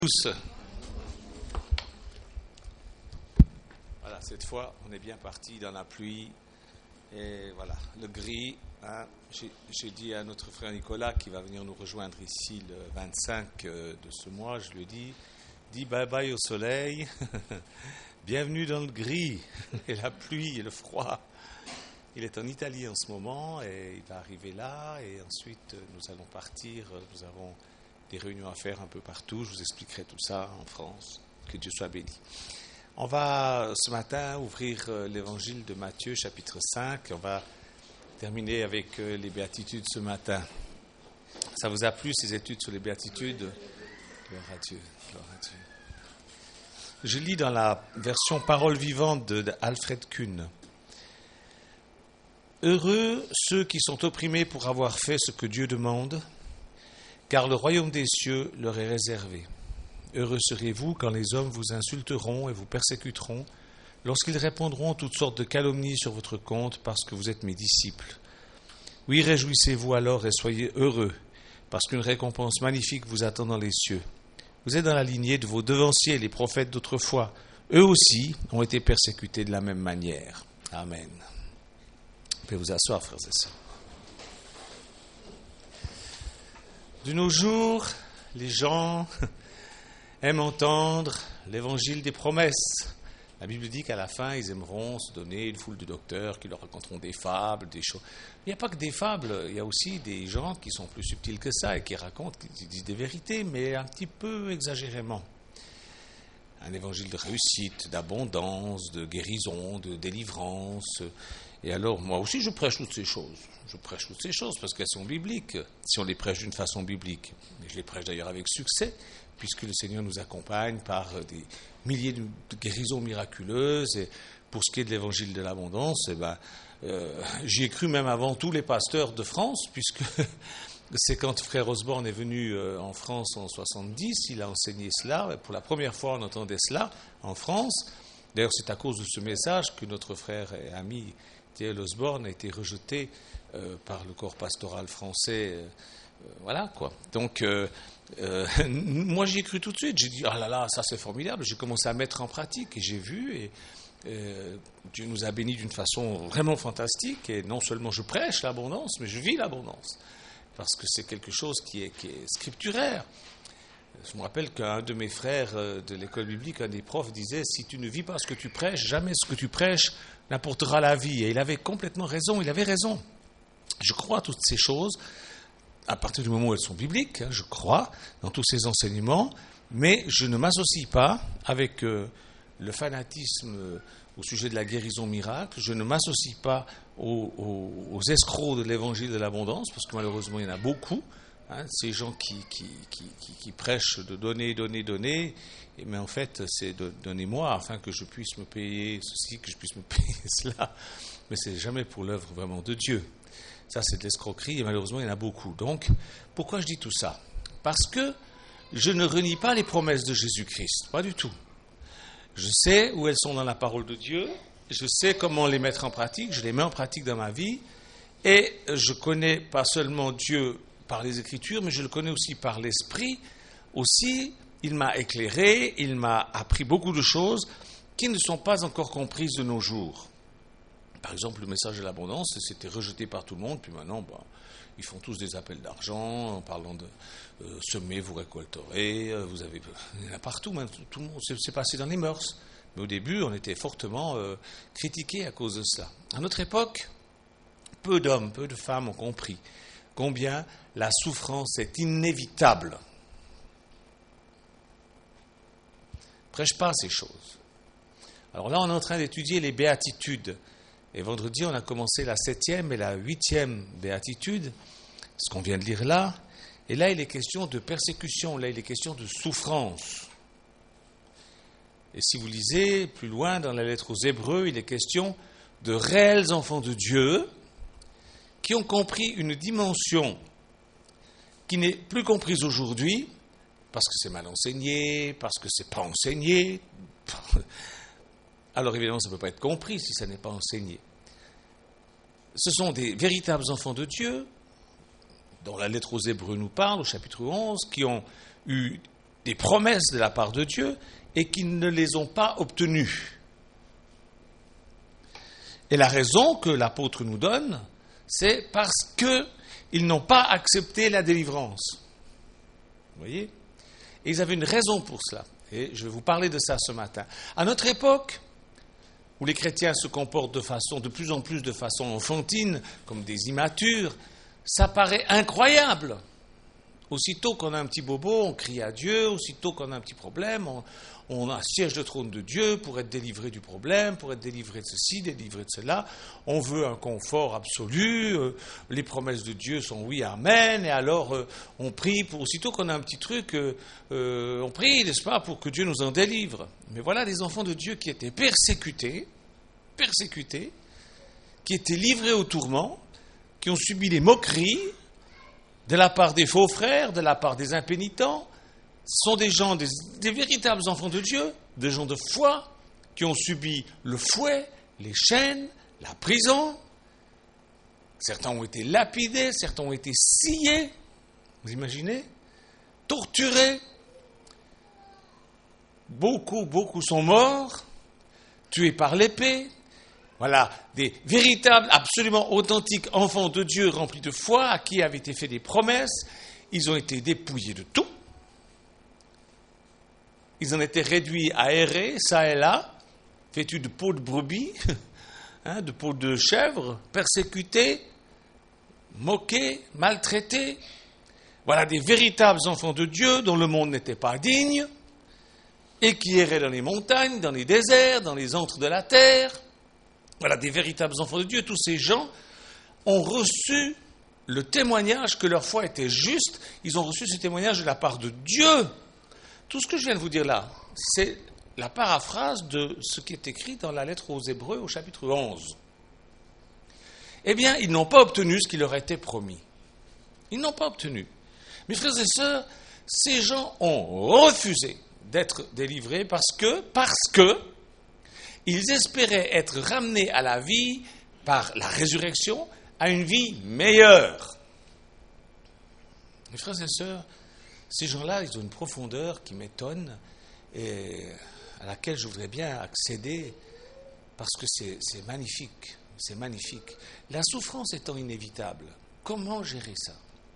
Tous. Voilà, cette fois, on est bien parti dans la pluie et voilà, le gris. Hein. J'ai dit à notre frère Nicolas qui va venir nous rejoindre ici le 25 de ce mois, je lui ai dit bye bye au soleil, bienvenue dans le gris et la pluie et le froid. Il est en Italie en ce moment et il va arriver là et ensuite nous allons partir, nous avons des réunions à faire un peu partout. Je vous expliquerai tout ça en France. Que Dieu soit béni. On va ce matin ouvrir l'évangile de Matthieu, chapitre 5. On va terminer avec les béatitudes ce matin. Ça vous a plu, ces études sur les béatitudes? Gloire à Dieu, gloire à Dieu. Je lis dans la version Parole vivante d'Alfred Kuhn. Heureux ceux qui sont opprimés pour avoir fait ce que Dieu demande, car le royaume des cieux leur est réservé. Heureux serez-vous quand les hommes vous insulteront et vous persécuteront, lorsqu'ils répondront toutes sortes de calomnies sur votre compte parce que vous êtes mes disciples. Oui, réjouissez-vous alors et soyez heureux, parce qu'une récompense magnifique vous attend dans les cieux. Vous êtes dans la lignée de vos devanciers, les prophètes d'autrefois. Eux aussi ont été persécutés de la même manière. Amen. Vous pouvez vous asseoir, frères et sœurs. De nos jours, les gens aiment entendre l'évangile des promesses. La Bible dit qu'à la fin, ils aimeront se donner une foule de docteurs qui leur raconteront des fables, des choses. Il n'y a pas que des fables, il y a aussi des gens qui sont plus subtils que ça et qui racontent, qui disent des vérités, mais un petit peu exagérément. Un évangile de réussite, d'abondance, de guérison, de délivrance. Et alors, moi aussi, je prêche toutes ces choses. Je prêche toutes ces choses parce qu'elles sont bibliques, si on les prêche d'une façon biblique. Et je les prêche d'ailleurs avec succès, puisque le Seigneur nous accompagne par des milliers de guérisons miraculeuses. Et pour ce qui est de l'évangile de l'abondance, j'y ai cru même avant tous les pasteurs de France, puisque c'est quand frère Osborne est venu en France en 70, il a enseigné cela. Pour la première fois, on entendait cela en France. D'ailleurs, c'est à cause de ce message que notre frère et ami T.L. Osborne a été rejeté par le corps pastoral français. Voilà, quoi. Donc, moi, j'y ai cru tout de suite. J'ai dit, ah là là, ça c'est formidable. J'ai commencé à mettre en pratique et j'ai vu. Et Dieu nous a bénis d'une façon vraiment fantastique. Et non seulement je prêche l'abondance, mais je vis l'abondance. Parce que c'est quelque chose qui est scripturaire. Je me rappelle qu'un de mes frères de l'école biblique, un des profs, disait « Si tu ne vis pas ce que tu prêches, jamais ce que tu prêches n'apportera la vie. » Et il avait complètement raison, il avait raison. Je crois à toutes ces choses, à partir du moment où elles sont bibliques, je crois dans tous ces enseignements, mais je ne m'associe pas avec le fanatisme au sujet de la guérison miracle, je ne m'associe pas aux escrocs de l'évangile de l'abondance, parce que malheureusement il y en a beaucoup. Ces gens qui prêchent de donner, mais en fait c'est donnez-moi afin que je puisse me payer ceci, que je puisse me payer cela, mais c'est jamais pour l'œuvre vraiment de Dieu. Ça c'est de l'escroquerie et malheureusement il y en a beaucoup. Donc pourquoi je dis tout ça? Parce que je ne renie pas les promesses de Jésus-Christ, pas du tout. Je sais où elles sont dans la parole de Dieu, je sais comment les mettre en pratique, je les mets en pratique dans ma vie et je connais pas seulement Dieu par les Écritures, mais je le connais aussi par l'Esprit. Aussi, il m'a éclairé, il m'a appris beaucoup de choses qui ne sont pas encore comprises de nos jours. Par exemple, le message de l'abondance, c'était rejeté par tout le monde, puis maintenant, ils font tous des appels d'argent, en parlant de semer, vous récolterez, vous avez, il y en a partout, tout le monde, c'est passé dans les mœurs. Mais au début, on était fortement critiqués à cause de ça. À notre époque, peu d'hommes, peu de femmes ont compris combien la souffrance est inévitable. Prêche pas ces choses. Alors là, on est en train d'étudier les béatitudes. Et vendredi, on a commencé la 7e et la 8e béatitude, ce qu'on vient de lire là. Et là, il est question de persécution, là, il est question de souffrance. Et si vous lisez plus loin dans la lettre aux Hébreux, il est question de réels enfants de Dieu qui ont compris une dimension qui n'est plus comprise aujourd'hui, parce que c'est mal enseigné, parce que c'est pas enseigné. Alors évidemment, ça ne peut pas être compris si ça n'est pas enseigné. Ce sont des véritables enfants de Dieu, dont la lettre aux Hébreux nous parle, au chapitre 11, qui ont eu des promesses de la part de Dieu et qui ne les ont pas obtenues. Et la raison que l'apôtre nous donne, c'est parce qu'ils n'ont pas accepté la délivrance. Vous voyez ? Et ils avaient une raison pour cela. Et je vais vous parler de ça ce matin. À notre époque, où les chrétiens se comportent de plus en plus de façon enfantine, comme des immatures, ça paraît incroyable. Aussitôt qu'on a un petit bobo, on crie à Dieu. Aussitôt qu'on a un petit problème, on assiège le trône de Dieu pour être délivré du problème, pour être délivré de ceci, délivré de cela. On veut un confort absolu. Les promesses de Dieu sont oui, amen. Et alors, on prie pour... Aussitôt qu'on a un petit truc, on prie, n'est-ce pas, pour que Dieu nous en délivre. Mais voilà des enfants de Dieu qui étaient persécutés, qui étaient livrés au tourment, qui ont subi les moqueries, de la part des faux frères, de la part des impénitents. Ce sont des gens, des véritables enfants de Dieu, des gens de foi, qui ont subi le fouet, les chaînes, la prison. Certains ont été lapidés, certains ont été sciés, vous imaginez, torturés. Beaucoup sont morts, tués par l'épée. Voilà, des véritables, absolument authentiques enfants de Dieu remplis de foi, à qui avaient été faites des promesses. Ils ont été dépouillés de tout. Ils en étaient réduits à errer, ça et là, vêtus de peau de brebis, de peau de chèvre, persécutés, moqués, maltraités. Voilà des véritables enfants de Dieu dont le monde n'était pas digne et qui erraient dans les montagnes, dans les déserts, dans les antres de la terre. Voilà, des véritables enfants de Dieu. Tous ces gens ont reçu le témoignage que leur foi était juste. Ils ont reçu ce témoignage de la part de Dieu. Tout ce que je viens de vous dire là, c'est la paraphrase de ce qui est écrit dans la lettre aux Hébreux au chapitre 11. Eh bien, ils n'ont pas obtenu ce qui leur a été promis. Ils n'ont pas obtenu. Mes frères et sœurs, ces gens ont refusé d'être délivrés parce que ils espéraient être ramenés à la vie par la résurrection, à une vie meilleure. Mes frères et sœurs, ces gens-là, ils ont une profondeur qui m'étonne et à laquelle je voudrais bien accéder parce que c'est magnifique, c'est magnifique. La souffrance étant inévitable, comment gérer ça ?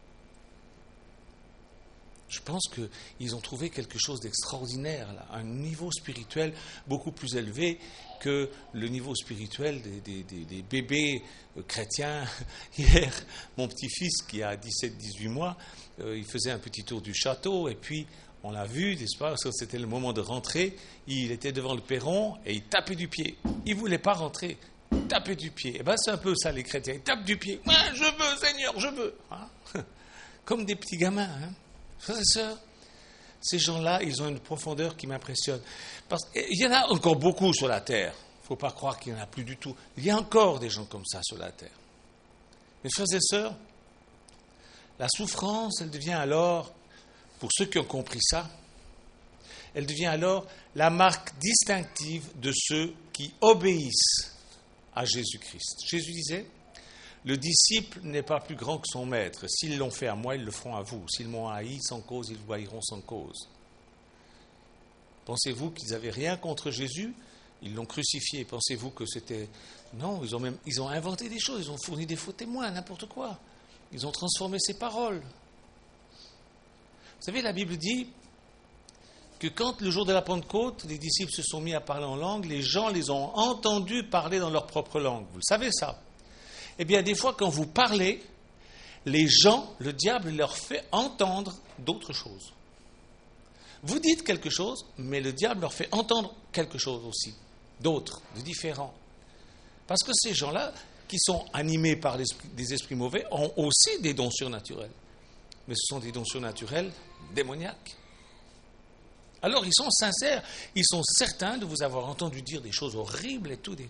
Je pense qu'ils ont trouvé quelque chose d'extraordinaire, là, un niveau spirituel beaucoup plus élevé que le niveau spirituel des bébés chrétiens. Hier, mon petit-fils qui a 17-18 mois, il faisait un petit tour du château et puis on l'a vu, n'est-ce pas, c'était le moment de rentrer, il était devant le perron et il tapait du pied. Il ne voulait pas rentrer, il tapait du pied. Et bien c'est un peu ça les chrétiens, ils tapent du pied. « Je veux Seigneur, je veux hein !» Comme des petits gamins, hein. Frères et sœurs, ces gens-là, ils ont une profondeur qui m'impressionne. Il y en a encore beaucoup sur la terre. Il ne faut pas croire qu'il n'y en a plus du tout. Il y a encore des gens comme ça sur la terre. Mes frères et sœurs, la souffrance, elle devient alors, pour ceux qui ont compris ça, elle devient alors la marque distinctive de ceux qui obéissent à Jésus-Christ. Jésus disait, le disciple n'est pas plus grand que son maître. S'ils l'ont fait à moi, ils le feront à vous. S'ils m'ont haï sans cause, ils vous haïront sans cause. Pensez-vous qu'ils n'avaient rien contre Jésus ? Ils l'ont crucifié. Pensez-vous que c'était... Non, ils ont inventé des choses. Ils ont fourni des faux témoins, n'importe quoi. Ils ont transformé ses paroles. Vous savez, la Bible dit que quand, le jour de la Pentecôte, les disciples se sont mis à parler en langue, les gens les ont entendus parler dans leur propre langue. Vous le savez, ça ? Eh bien, des fois, quand vous parlez, les gens, le diable leur fait entendre d'autres choses. Vous dites quelque chose, mais le diable leur fait entendre quelque chose aussi, d'autres, de différents. Parce que ces gens-là, qui sont animés par des esprits mauvais, ont aussi des dons surnaturels. Mais ce sont des dons surnaturels démoniaques. Alors, ils sont sincères, ils sont certains de vous avoir entendu dire des choses horribles et tout.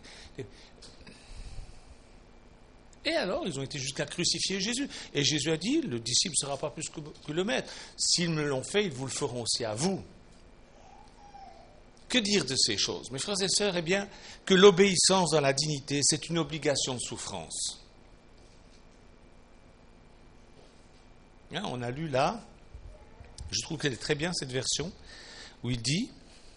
Et alors, ils ont été jusqu'à crucifier Jésus. Et Jésus a dit, le disciple ne sera pas plus que le maître. S'ils me l'ont fait, ils vous le feront aussi à vous. Que dire de ces choses ? Mes frères et sœurs, eh bien, que l'obéissance dans la dignité, c'est une obligation de souffrance. Hein, on a lu là, Je trouve qu'elle est très bien, cette version, où il dit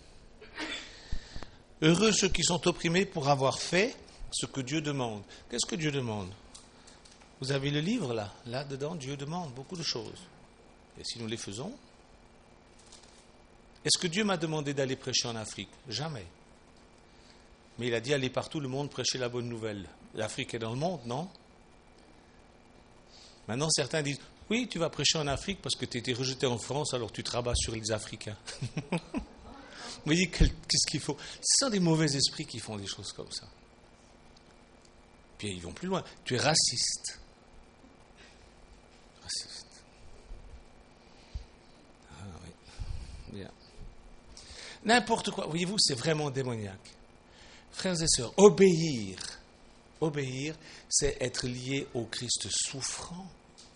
« Heureux ceux qui sont opprimés pour avoir fait ce que Dieu demande. » Qu'est-ce que Dieu demande? Vous avez le livre là. Là-dedans, Dieu demande beaucoup de choses. Et si nous les faisons, est-ce que Dieu m'a demandé d'aller prêcher en Afrique? Jamais. Mais il a dit aller partout le monde prêcher la bonne nouvelle. L'Afrique est dans le monde, non? Maintenant, certains disent oui, tu vas prêcher en Afrique parce que tu as été rejeté en France, alors tu te rabats sur les Africains. Vous voyez, qu'est-ce qu'il faut? Ce sont des mauvais esprits qui font des choses comme ça. Puis ils vont plus loin. Tu es raciste. Raciste. Ah oui. Bien. N'importe quoi. Voyez-vous, c'est vraiment démoniaque. Frères et sœurs, obéir, c'est être lié au Christ souffrant.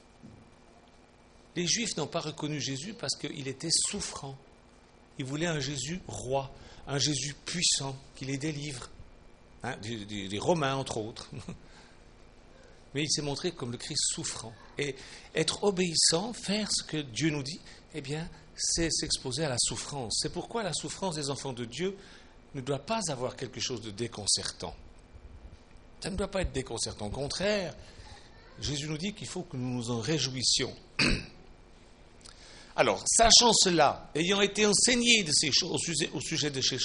Les Juifs n'ont pas reconnu Jésus parce qu'il était souffrant. Ils voulaient un Jésus roi, un Jésus puissant qui les délivre, des Romains entre autres. Mais il s'est montré comme le Christ souffrant. Et être obéissant, faire ce que Dieu nous dit, eh bien, c'est s'exposer à la souffrance. C'est pourquoi la souffrance des enfants de Dieu ne doit pas avoir quelque chose de déconcertant. Ça ne doit pas être déconcertant. Au contraire, Jésus nous dit qu'il faut que nous nous en réjouissions. Alors, sachant cela, ayant été enseigné de ces choses, au sujet de ces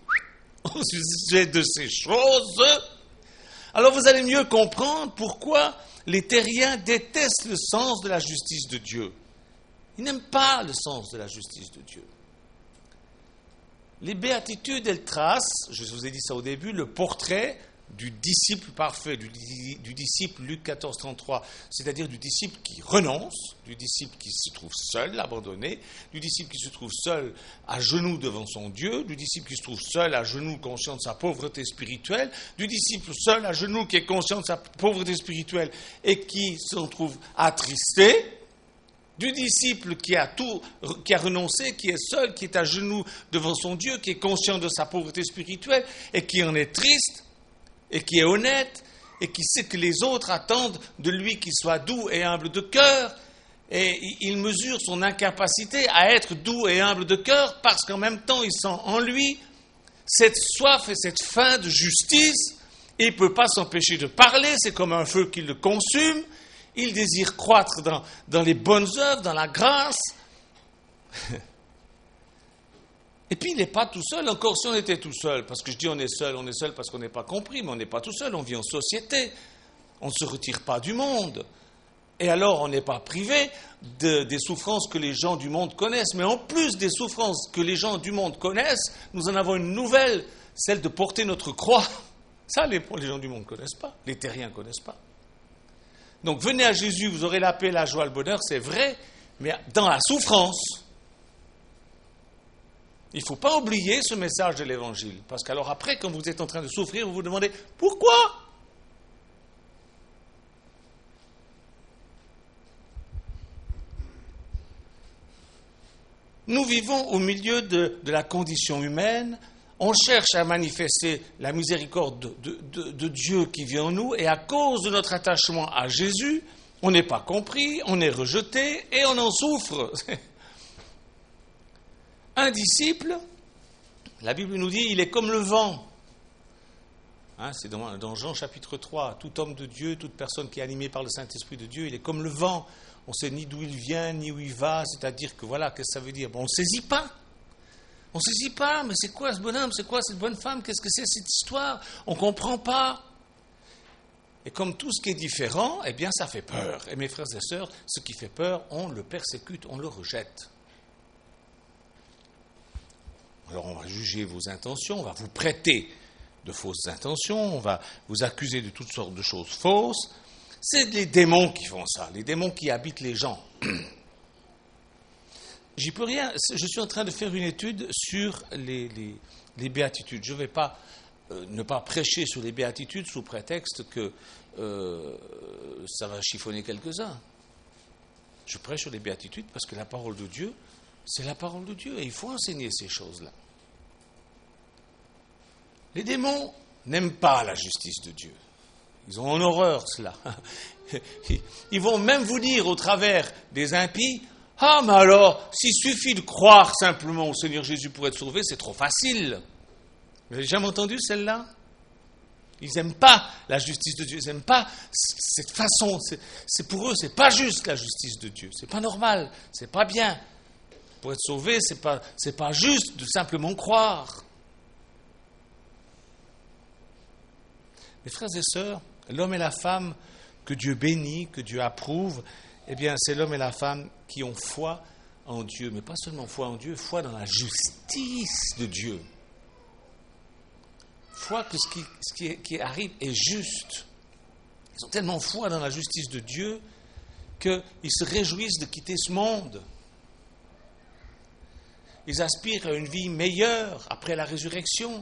choses, alors vous allez mieux comprendre pourquoi les terriens détestent le sens de la justice de Dieu. Ils n'aiment pas le sens de la justice de Dieu. Les béatitudes, elles tracent, je vous ai dit ça au début, le portrait du disciple parfait, du disciple Luc 14, 33, c'est-à-dire du disciple qui renonce, du disciple qui se trouve seul, abandonné, du disciple qui se trouve seul à genoux devant son Dieu, du disciple qui se trouve seul à genoux conscient de sa pauvreté spirituelle, du disciple seul à genoux qui est conscient de sa pauvreté spirituelle et qui se trouve attristé, du disciple qui a renoncé, qui est seul, qui est à genoux devant son Dieu, qui est conscient de sa pauvreté spirituelle et qui en est triste, et qui est honnête, et qui sait que les autres attendent de lui qu'il soit doux et humble de cœur, et il mesure son incapacité à être doux et humble de cœur, parce qu'en même temps, il sent en lui cette soif et cette faim de justice, et il ne peut pas s'empêcher de parler, c'est comme un feu qui le consume, il désire croître dans les bonnes œuvres, dans la grâce. Et puis, il n'est pas tout seul, encore si on était tout seul, parce que je dis on est seul parce qu'on n'est pas compris, mais on n'est pas tout seul, on vit en société, on ne se retire pas du monde. Et alors, on n'est pas privé des souffrances que les gens du monde connaissent, mais en plus des souffrances que les gens du monde connaissent, nous en avons une nouvelle, celle de porter notre croix. Ça, les gens du monde ne connaissent pas, les terriens ne connaissent pas. Donc, venez à Jésus, vous aurez la paix, la joie, le bonheur, c'est vrai, mais dans la souffrance. Il ne faut pas oublier ce message de l'Évangile. Parce qu'alors après, quand vous êtes en train de souffrir, vous vous demandez « Pourquoi ?» Nous vivons au milieu de la condition humaine. On cherche à manifester la miséricorde de Dieu qui vit en nous. Et à cause de notre attachement à Jésus, on n'est pas compris, on est rejeté et on en souffre. Un disciple, la Bible nous dit, il est comme le vent. C'est dans Jean chapitre 3. Tout homme de Dieu, toute personne qui est animée par le Saint-Esprit de Dieu, il est comme le vent. On ne sait ni d'où il vient, ni où il va. C'est-à-dire que voilà, qu'est-ce que ça veut dire? On ne saisit pas. On ne saisit pas. Mais c'est quoi ce bonhomme? C'est quoi cette bonne femme? Qu'est-ce que c'est cette histoire? On ne comprend pas. Et comme tout ce qui est différent, eh bien ça fait peur. Et mes frères et sœurs, ce qui fait peur, on le persécute, on le rejette. Alors on va juger vos intentions, on va vous prêter de fausses intentions, on va vous accuser de toutes sortes de choses fausses. C'est les démons qui font ça, les démons qui habitent les gens. J'y peux rien, je suis en train de faire une étude sur les béatitudes. Je ne vais pas ne pas prêcher sur les béatitudes sous prétexte que ça va chiffonner quelques-uns. Je prêche sur les béatitudes parce que la parole de Dieu, c'est la parole de Dieu et il faut enseigner ces choses-là. Les démons n'aiment pas la justice de Dieu. Ils ont en horreur cela. Ils vont même vous dire au travers des impies, Ah, mais alors, s'il suffit de croire simplement au Seigneur Jésus pour être sauvé, c'est trop facile. Vous avez jamais entendu celle-là? Ils n'aiment pas la justice de Dieu, ils n'aiment pas cette façon. C'est pour eux, c'est pas juste la justice de Dieu. C'est pas normal, c'est pas bien. Pour être sauvé, c'est pas juste de simplement croire. Mes frères et sœurs, l'homme et la femme que Dieu bénit, que Dieu approuve, eh bien, c'est l'homme et la femme qui ont foi en Dieu, mais pas seulement foi en Dieu, foi dans la justice de Dieu. Foi que ce qui arrive est juste. Ils ont tellement foi dans la justice de Dieu qu'ils se réjouissent de quitter ce monde. Ils aspirent à une vie meilleure après la résurrection.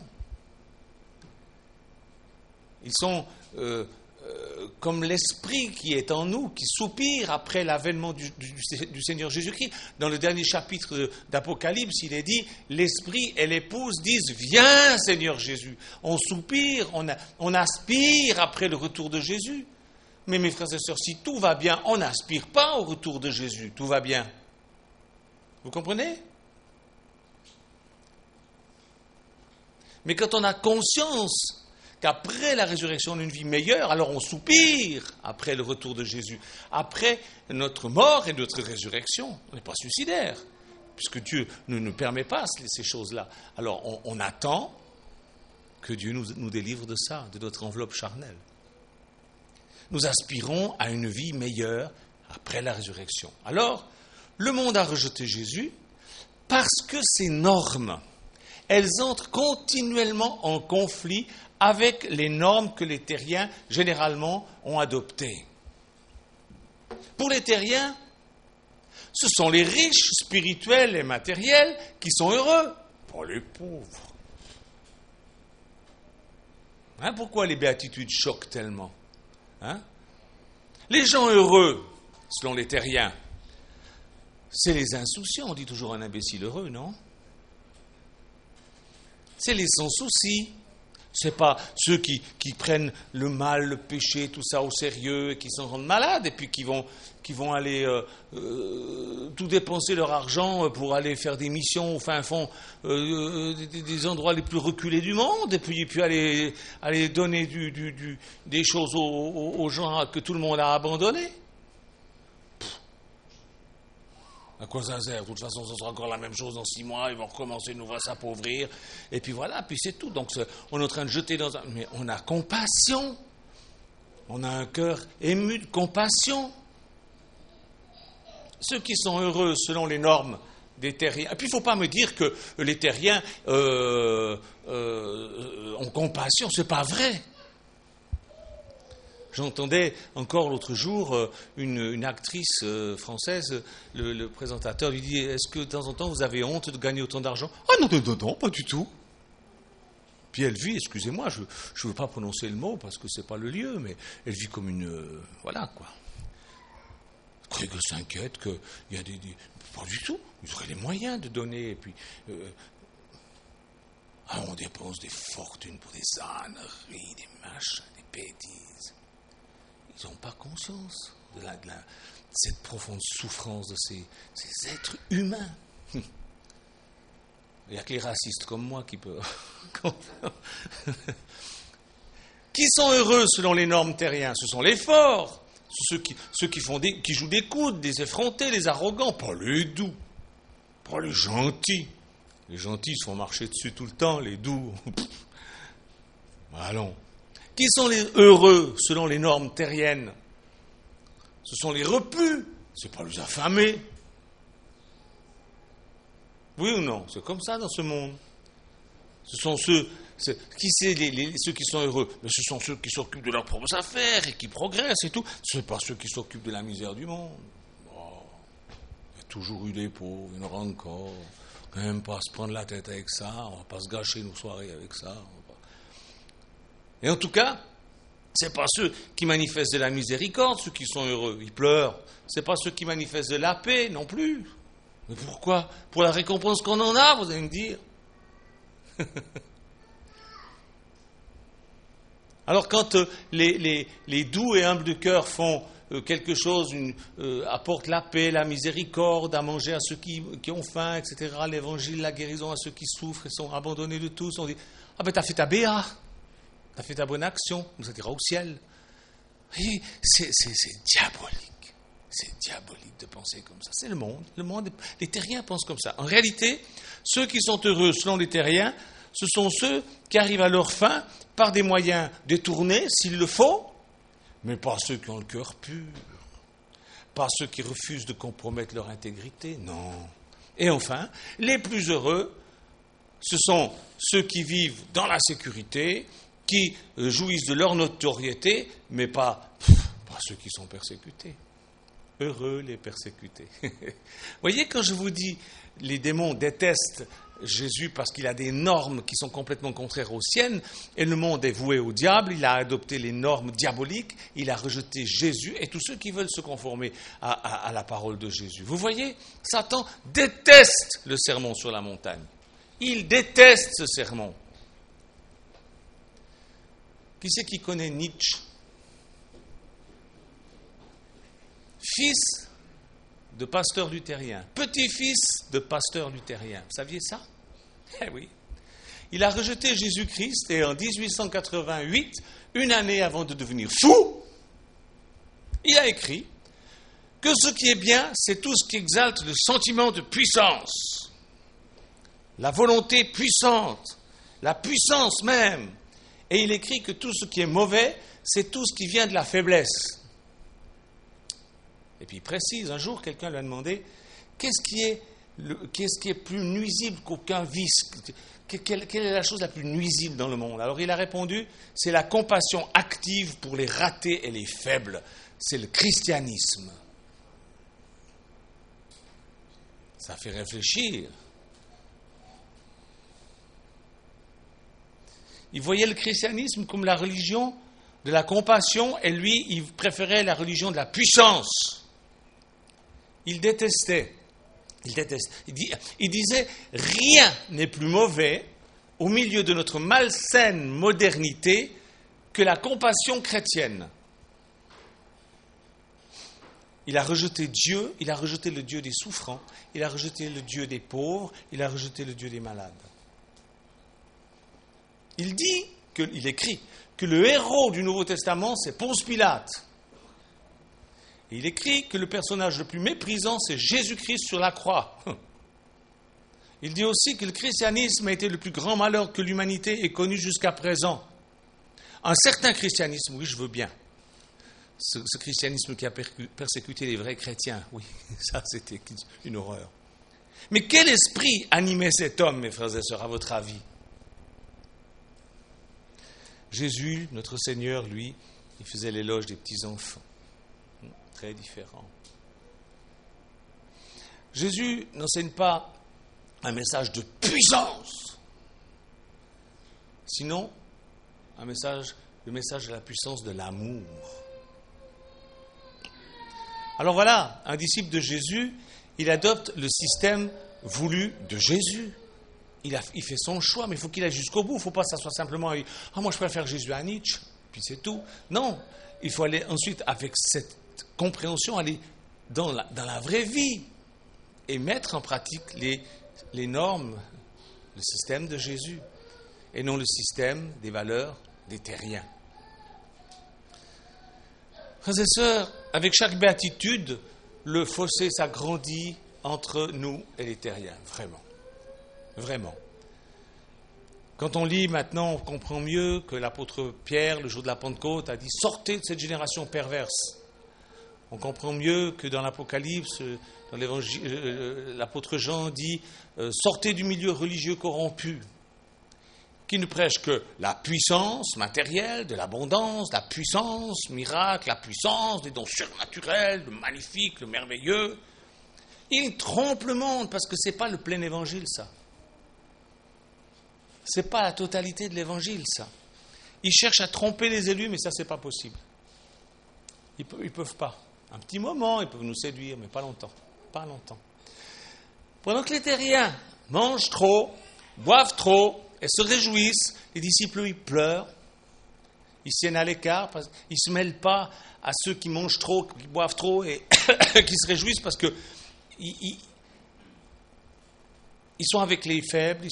Ils sont comme l'Esprit qui est en nous, qui soupire après l'avènement du Seigneur Jésus-Christ. Dans le dernier chapitre d'Apocalypse, il est dit, l'Esprit et l'épouse disent, viens Seigneur Jésus. On soupire, on aspire après le retour de Jésus. Mais mes frères et sœurs, si tout va bien, on n'aspire pas au retour de Jésus, tout va bien. Vous comprenez? Mais quand on a conscience qu'après la résurrection, on a une vie meilleure, alors on soupire après le retour de Jésus, après notre mort et notre résurrection. On n'est pas suicidaire, puisque Dieu ne nous permet pas ces choses-là. Alors on attend que Dieu nous délivre de ça, de notre enveloppe charnelle. Nous aspirons à une vie meilleure après la résurrection. Alors, le monde a rejeté Jésus parce que ces normes, elles entrent continuellement en conflit avec les normes que les terriens, généralement, ont adoptées. Pour les terriens, ce sont les riches, spirituels et matériels, qui sont heureux, pas les pauvres. Pourquoi les béatitudes choquent tellement? Les gens heureux, selon les terriens, c'est les insouciants. On dit toujours un imbécile heureux, non? C'est les sans soucis. Ce n'est pas ceux qui prennent le mal, le péché, tout ça au sérieux et qui s'en rendent malades et puis qui vont aller tout dépenser leur argent pour aller faire des missions au fin fond des endroits les plus reculés du monde et puis aller donner des choses aux gens que tout le monde a abandonnés. À quoi ça sert? De toute façon, ce sera encore la même chose dans 6 mois, ils vont recommencer de nouveau à s'appauvrir, et puis voilà, puis c'est tout. Donc on est en train de jeter dans un... Mais on a compassion, on a un cœur ému de compassion. Ceux qui sont heureux selon les normes des terriens... Et puis il ne faut pas me dire que les terriens ont compassion, c'est pas vrai. J'entendais encore l'autre jour une actrice française, le présentateur lui dit « Est-ce que de temps en temps vous avez honte de gagner autant d'argent ?»« Ah non, pas du tout. » Puis elle vit, excusez-moi, je ne veux pas prononcer le mot parce que ce n'est pas le lieu, mais elle vit comme une... voilà quoi. Vous croyez que s'inquiète qu'il y a des... Pas du tout. Ils auraient les moyens de donner. Et puis, on dépense des fortunes pour des âneries, des machins, des bêtises. Ils n'ont pas conscience de cette profonde souffrance de ces êtres humains. Il n'y a que les racistes comme moi qui peuvent... Qui sont heureux selon les normes terriens? Ce sont les forts, ceux qui jouent des coudes, des effrontés, les arrogants, pas les doux, pas les gentils. Les gentils se font marcher dessus tout le temps, les doux... Allons. Qui sont les heureux selon les normes terriennes? Ce sont les repus, c'est pas les affamés. Oui ou non? C'est comme ça dans ce monde. Ce sont ceux qui sont heureux? Mais ce sont ceux qui s'occupent de leurs propres affaires et qui progressent et tout. Ce n'est pas ceux qui s'occupent de la misère du monde. Il y a toujours eu des pauvres, il y en aura encore. Quand même pas se prendre la tête avec ça, on ne va pas se gâcher nos soirées avec ça. Et en tout cas, ce n'est pas ceux qui manifestent de la miséricorde, ceux qui sont heureux, ils pleurent. Ce n'est pas ceux qui manifestent de la paix non plus. Mais pourquoi? Pour la récompense qu'on en a, vous allez me dire. Alors quand les doux et humbles de cœur font quelque chose, apporte la paix, la miséricorde, à manger à ceux qui ont faim, etc. L'évangile, la guérison à ceux qui souffrent et sont abandonnés de tous. On dit, ah ben t'as fait ta BA, t'as fait ta bonne action, ça t'ira au ciel. Et c'est diabolique. C'est diabolique de penser comme ça. C'est le monde. Les terriens pensent comme ça. En réalité, ceux qui sont heureux selon les terriens, ce sont ceux qui arrivent à leur fin par des moyens détournés, s'il le faut, mais pas ceux qui ont le cœur pur, pas ceux qui refusent de compromettre leur intégrité, non. Et enfin, les plus heureux, ce sont ceux qui vivent dans la sécurité, qui jouissent de leur notoriété, mais pas ceux qui sont persécutés. Heureux les persécutés. Voyez, quand je vous dis, les démons détestent Jésus parce qu'il a des normes qui sont complètement contraires aux siennes, et le monde est voué au diable, il a adopté les normes diaboliques, il a rejeté Jésus et tous ceux qui veulent se conformer à la parole de Jésus. Vous voyez, Satan déteste le sermon sur la montagne. Il déteste ce sermon. Qui c'est qui connaît Nietzsche? Fils de pasteur luthérien, petit-fils de pasteur luthérien. Vous saviez ça? Eh oui. Il a rejeté Jésus-Christ et en 1888, une année avant de devenir fou, il a écrit que ce qui est bien, c'est tout ce qui exalte le sentiment de puissance, la volonté puissante, la puissance même. Et il écrit que tout ce qui est mauvais, c'est tout ce qui vient de la faiblesse. Et puis il précise, un jour, quelqu'un lui a demandé qu'est-ce qui est plus nuisible qu'aucun vice? Quelle est la chose la plus nuisible dans le monde? Alors il a répondu, c'est la compassion active pour les ratés et les faibles. C'est le christianisme. Ça fait réfléchir. Il voyait le christianisme comme la religion de la compassion et lui, il préférait la religion de la puissance. Il détestait. Il disait, rien n'est plus mauvais au milieu de notre malsaine modernité que la compassion chrétienne. Il a rejeté Dieu, il a rejeté le Dieu des souffrants, il a rejeté le Dieu des pauvres, il a rejeté le Dieu des malades. Il écrit que le héros du Nouveau Testament, c'est Ponce Pilate. Et il écrit que le personnage le plus méprisant, c'est Jésus-Christ sur la croix. Il dit aussi que le christianisme a été le plus grand malheur que l'humanité ait connu jusqu'à présent. Un certain christianisme, oui, je veux bien. Ce christianisme qui a persécuté les vrais chrétiens, oui, ça c'était une horreur. Mais quel esprit animait cet homme, mes frères et sœurs, à votre avis? Jésus, notre Seigneur, lui, il faisait l'éloge des petits-enfants. Très différent. Jésus n'enseigne pas un message de puissance, sinon le message de la puissance de l'amour. Alors voilà, un disciple de Jésus, il adopte le système voulu de Jésus. Il fait son choix, mais il faut qu'il aille jusqu'au bout. Il ne faut pas que ça soit simplement « Ah, moi je préfère Jésus à Nietzsche », puis c'est tout. Non, il faut aller ensuite avec cette compréhension, aller dans la vraie vie et mettre en pratique les normes, le système de Jésus, et non le système des valeurs des terriens. Frères et sœurs, avec chaque béatitude, le fossé s'agrandit entre nous et les terriens, vraiment. Vraiment. Quand on lit maintenant, on comprend mieux que l'apôtre Pierre, le jour de la Pentecôte, a dit « Sortez de cette génération perverse ». On comprend mieux que dans l'Apocalypse, dans l'Évangile, l'apôtre Jean dit « Sortez du milieu religieux corrompu », qui ne prêche que la puissance matérielle, de l'abondance, la puissance miracle, la puissance des dons surnaturels, le magnifique, le merveilleux. Il trompe le monde parce que ce n'est pas le plein évangile, ça. Ce n'est pas la totalité de l'évangile, ça. Ils cherchent à tromper les élus, mais ça, ce n'est pas possible. Ils ne peuvent pas. Un petit moment, ils peuvent nous séduire, mais pas longtemps. Pas longtemps. Pendant que les terriens mangent trop, boivent trop et se réjouissent, les disciples, ils pleurent. Ils se tiennent à l'écart, ils ne se mêlent pas à ceux qui mangent trop, qui boivent trop et qui se réjouissent parce que ils sont avec les faibles,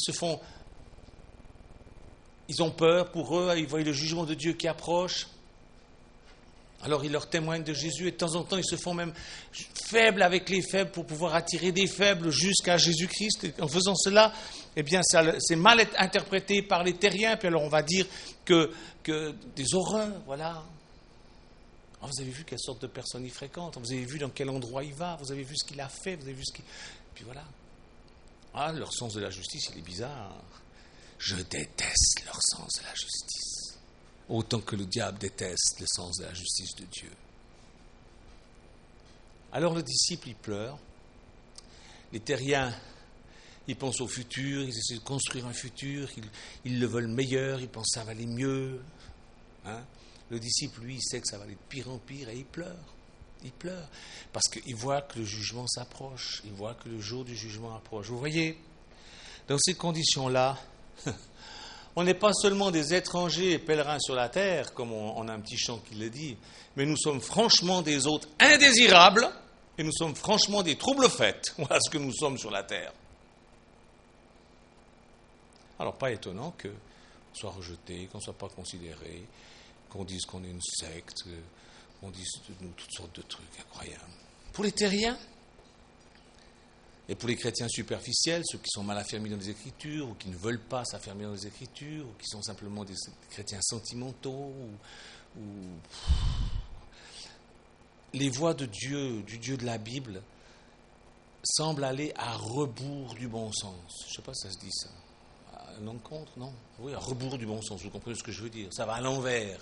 ils ont peur pour eux, ils voient le jugement de Dieu qui approche. Alors ils leur témoignent de Jésus et de temps en temps ils se font même faibles avec les faibles pour pouvoir attirer des faibles jusqu'à Jésus-Christ. Et en faisant cela, eh bien c'est mal interprété par les terriens. Puis alors on va dire que des horreurs, voilà. Alors vous avez vu quelle sorte de personnes il fréquente, vous avez vu dans quel endroit il va, vous avez vu ce qu'il a fait, vous avez vu ce qu'il... Puis voilà. Ah, leur sens de la justice, il est bizarre. Je déteste leur sens de la justice. Autant que le diable déteste le sens de la justice de Dieu. Alors le disciple, il pleure. Les terriens, ils pensent au futur, ils essaient de construire un futur, ils le veulent meilleur, ils pensent que ça va aller mieux. Hein? Le disciple, lui, il sait que ça va aller de pire en pire et il pleure. Il pleure parce qu'il voit que le jugement s'approche, il voit que le jour du jugement approche. Vous voyez, dans ces conditions-là, on n'est pas seulement des étrangers et pèlerins sur la terre, comme on a un petit chant qui le dit, mais nous sommes franchement des hôtes indésirables et nous sommes franchement des troubles-fêtes. Voilà ce que nous sommes sur la terre. Alors, pas étonnant qu'on soit rejeté, qu'on ne soit pas considéré, qu'on dise qu'on est une secte, qu'on dise de nous toutes sortes de trucs incroyables. Pour les terriens, et pour les chrétiens superficiels, ceux qui sont mal affermis dans les Écritures, ou qui ne veulent pas s'affermir dans les Écritures, ou qui sont simplement des chrétiens sentimentaux, les voies de Dieu, du Dieu de la Bible, semblent aller à rebours du bon sens. Je ne sais pas si ça se dit ça. À l'encontre, non? Oui, à rebours du bon sens, vous comprenez ce que je veux dire. Ça va à l'envers.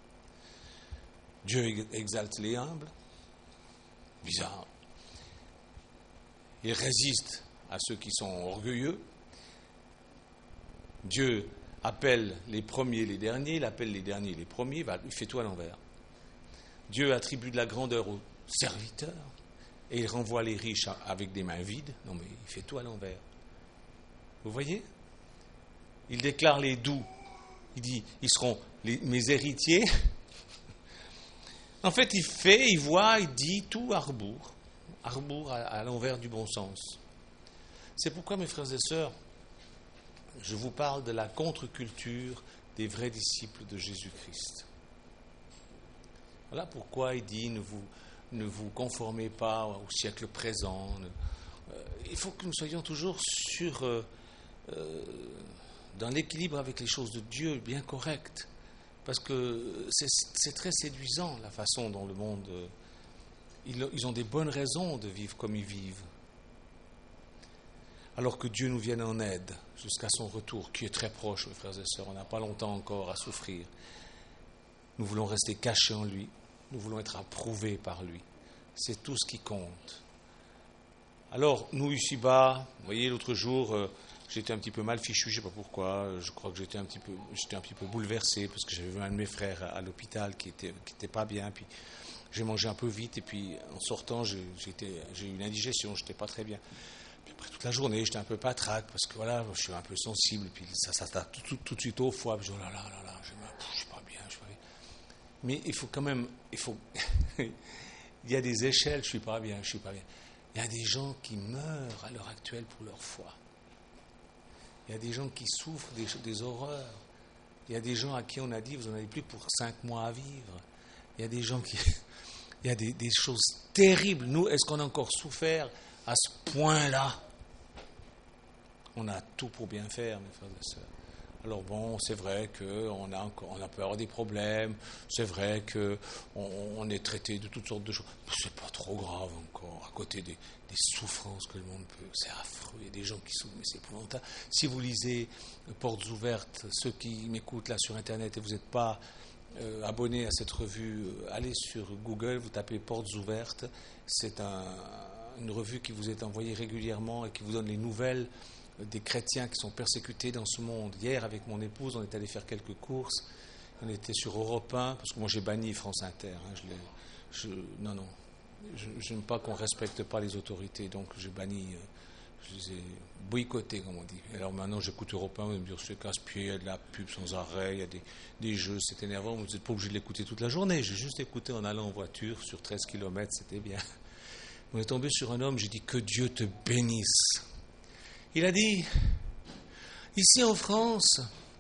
Dieu exalte les humbles. Bizarre. Il résiste à ceux qui sont orgueilleux. Dieu appelle les premiers les derniers, il appelle les derniers les premiers, il fait tout à l'envers. Dieu attribue de la grandeur aux serviteurs et il renvoie les riches avec des mains vides. Non mais il fait tout à l'envers. Vous voyez? Il déclare les doux. Il dit, ils seront mes héritiers. En fait, il voit, il dit tout à rebours. À rebours, à l'envers du bon sens. C'est pourquoi, mes frères et sœurs, je vous parle de la contre-culture des vrais disciples de Jésus-Christ. Voilà pourquoi il dit ne vous conformez pas au siècle présent. Il faut que nous soyons toujours dans l'équilibre avec les choses de Dieu, bien correctes. Parce que c'est très séduisant la façon dont le monde... Ils ont des bonnes raisons de vivre comme ils vivent. Alors que Dieu nous vienne en aide jusqu'à son retour, qui est très proche, mes frères et sœurs. On n'a pas longtemps encore à souffrir. Nous voulons rester cachés en lui. Nous voulons être approuvés par lui. C'est tout ce qui compte. Alors, nous ici-bas, vous voyez, l'autre jour, j'étais un petit peu mal fichu, je ne sais pas pourquoi. Je crois que j'étais un petit peu bouleversé parce que j'avais vu un de mes frères à l'hôpital qui était pas bien. Puis j'ai mangé un peu vite et puis en sortant, j'ai eu une indigestion, je n'étais pas très bien. Puis après toute la journée, j'étais un peu patraque parce que voilà, je suis un peu sensible. Puis ça tape tout de suite au foie. Puis je dis, oh là là, je ne suis pas bien. Mais il faut quand même, il y a des échelles, je ne suis pas bien. Il y a des gens qui meurent à l'heure actuelle pour leur foi. Il y a des gens qui souffrent des horreurs. Il y a des gens à qui on a dit, vous n'en avez plus pour 5 mois à vivre. Il y a des gens qui... Il y a des choses terribles. Nous, est-ce qu'on a encore souffert à ce point-là? On a tout pour bien faire, mes frères et sœurs. Alors bon, c'est vrai qu'on peut avoir des problèmes, c'est vrai qu'on est traité de toutes sortes de choses. Mais c'est pas trop grave encore, à côté des souffrances que le monde peut. C'est affreux, il y a des gens qui souffrent, mais c'est épouvantable. Si vous lisez Portes ouvertes, ceux qui m'écoutent là sur Internet et vous n'êtes pas abonné à cette revue, allez sur Google, vous tapez Portes ouvertes. C'est une revue qui vous est envoyée régulièrement et qui vous donne les nouvelles des chrétiens qui sont persécutés dans ce monde. Hier, avec mon épouse, on est allé faire quelques courses. On était sur Europe 1, parce que moi j'ai banni France Inter. Je n'aime pas qu'on ne respecte pas les autorités, donc j'ai banni. Je disais boycotter, comme on dit. Et alors maintenant, j'écoute Europe 1, on me dit c'est casse-pied, il y a de la pub sans arrêt, il y a des jeux, c'est énervant. Vous n'êtes pas obligé de l'écouter toute la journée. J'ai juste écouté en allant en voiture sur 13 km, c'était bien. On est tombé sur un homme, j'ai dit que Dieu te bénisse. Il a dit, ici en France,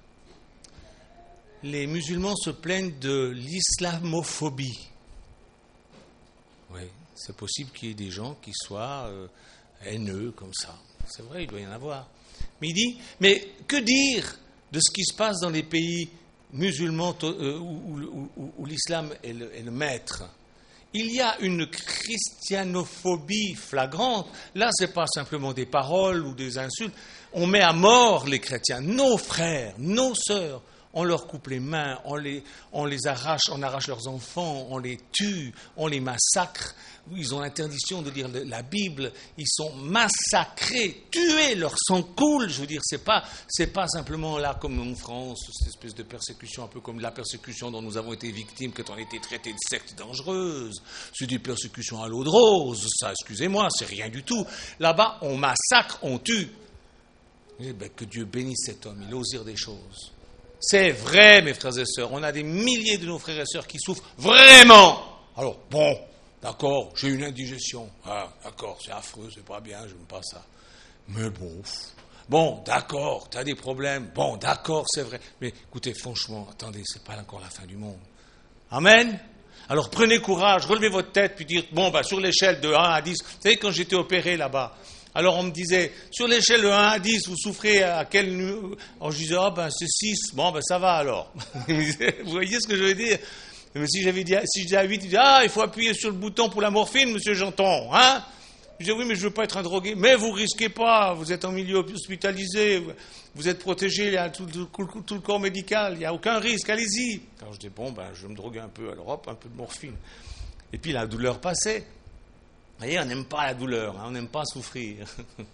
les musulmans se plaignent de l'islamophobie. Oui, c'est possible qu'il y ait des gens qui soient haineux comme ça. C'est vrai, il doit y en avoir. Mais il dit, mais que dire de ce qui se passe dans les pays musulmans où l'islam est le maître? Il y a une christianophobie flagrante. Là, ce n'est pas simplement des paroles ou des insultes. On met à mort les chrétiens, nos frères, nos sœurs. On leur coupe les mains, on les arrache, on arrache leurs enfants, on les tue, on les massacre. Ils ont l'interdiction de lire la Bible. Ils sont massacrés, tués, leur sang coule. Je veux dire, c'est pas simplement là comme en France, cette espèce de persécution, un peu comme la persécution dont nous avons été victimes quand on a été traités de secte dangereuse. C'est des persécutions à l'eau de rose, ça, excusez-moi, c'est rien du tout. Là-bas, on massacre, on tue. Eh bien, que Dieu bénisse cet homme, il ose dire des choses. C'est vrai, mes frères et sœurs, on a des milliers de nos frères et sœurs qui souffrent vraiment. Alors, bon, d'accord, j'ai une indigestion. Ah, d'accord, c'est affreux, c'est pas bien, j'aime pas ça. Mais bon, d'accord, tu as des problèmes. Bon, d'accord, c'est vrai. Mais écoutez, franchement, attendez, c'est pas encore la fin du monde. Amen. Alors prenez courage, relevez votre tête, puis dire, bon, sur l'échelle de 1 à 10, vous savez, quand j'étais opéré là-bas, alors on me disait, sur l'échelle de 1 à 10, vous souffrez à quel numéro? Alors je disais, c'est 6, bon, ça va alors. Vous voyez ce que je veux dire? Mais si je disais à 8, il disait, il faut appuyer sur le bouton pour la morphine, monsieur Janton, hein? Je disais, oui, mais je ne veux pas être un drogué. Mais vous ne risquez pas, vous êtes en milieu hospitalisé, vous êtes protégé, il y a tout le corps médical, il n'y a aucun risque, allez-y. Alors je dis, je vais me droguer un peu, alors hop, un peu de morphine. Et puis la douleur passait. Vous voyez, on n'aime pas la douleur, on n'aime pas souffrir.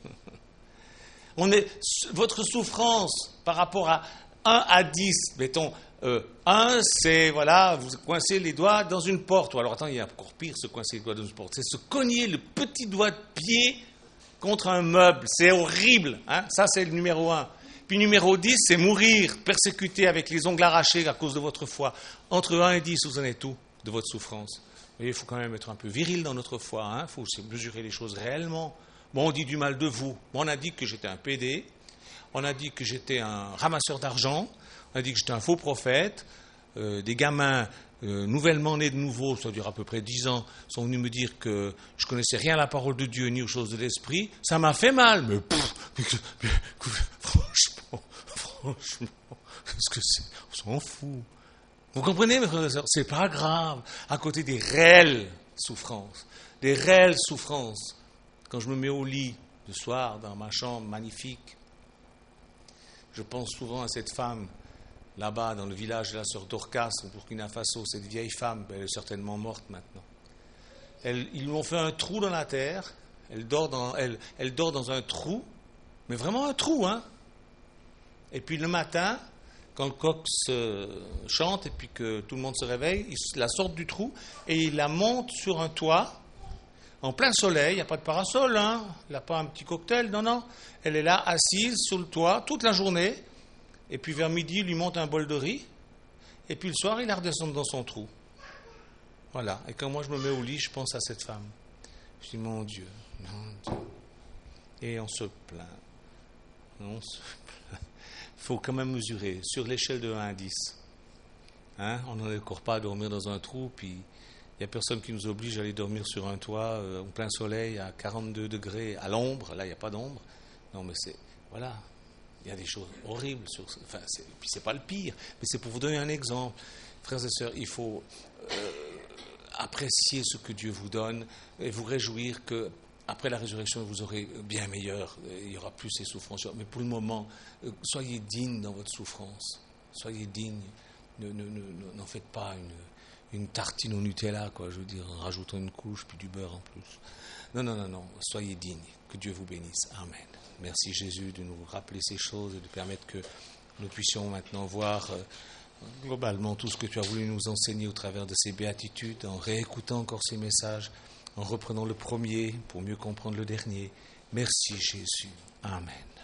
Votre souffrance par rapport à 1 à 10, mettons, 1, c'est, vous coincez les doigts dans une porte. Ou alors, attends, il y a encore pire, se coincer les doigts dans une porte. C'est se cogner le petit doigt de pied contre un meuble. C'est horrible. Ça, c'est le numéro 1. Puis numéro 10, c'est mourir, persécuté avec les ongles arrachés à cause de votre foi. Entre 1 et 10, vous en êtes où de votre souffrance? Vous voyez, il faut quand même être un peu viril dans notre foi. Il faut mesurer les choses réellement. Bon, on dit du mal de vous. Bon, on a dit que j'étais un PD. On a dit que j'étais un ramasseur d'argent. On a dit que j'étais un faux prophète. Des gamins nouvellement nés de nouveau, c'est-à-dire à peu près 10 ans, sont venus me dire que je ne connaissais rien à la parole de Dieu ni aux choses de l'esprit. Ça m'a fait mal. Mais franchement, qu'est-ce que c'est? On s'en fout. Vous comprenez, mes frères et sœurs? C'est pas grave. À côté des réelles souffrances. Des réelles souffrances. Quand je me mets au lit le soir dans ma chambre magnifique, je pense souvent à cette femme là-bas dans le village de la sœur Dorcas au Burkina Faso. Cette vieille femme, elle est certainement morte maintenant. Ils lui ont fait un trou dans la terre. Elle dort dans un trou, mais vraiment un trou, Et puis le matin, quand le coq chante et puis que tout le monde se réveille, ils la sortent du trou et ils la montent sur un toit. En plein soleil, il n'y a pas de parasol, il n'a pas un petit cocktail, non. Elle est là, assise sur le toit, toute la journée, et puis vers midi, il lui monte un bol de riz, et puis le soir, il la redescend dans son trou. Voilà, et quand moi je me mets au lit, je pense à cette femme. Je dis, mon Dieu. Et on se plaint. Il faut quand même mesurer, sur l'échelle de 1 à 10. On n'en est encore pas à dormir dans un trou, puis il n'y a personne qui nous oblige à aller dormir sur un toit, en plein soleil, à 42 degrés, à l'ombre. Là, il n'y a pas d'ombre. Non, mais il y a des choses horribles. Puis c'est pas le pire, mais c'est pour vous donner un exemple. Frères et sœurs, il faut apprécier ce que Dieu vous donne et vous réjouir que après la résurrection, vous aurez bien meilleur. Il n'y aura plus ces souffrances. Mais pour le moment, soyez dignes dans votre souffrance. Soyez dignes. N'en faites pas une tartine au Nutella, je veux dire, en rajoutant une couche, puis du beurre en plus. Non, soyez dignes, que Dieu vous bénisse. Amen. Merci Jésus de nous rappeler ces choses et de permettre que nous puissions maintenant voir globalement tout ce que tu as voulu nous enseigner au travers de ces béatitudes, en réécoutant encore ces messages, en reprenant le premier pour mieux comprendre le dernier, Merci Jésus. Amen.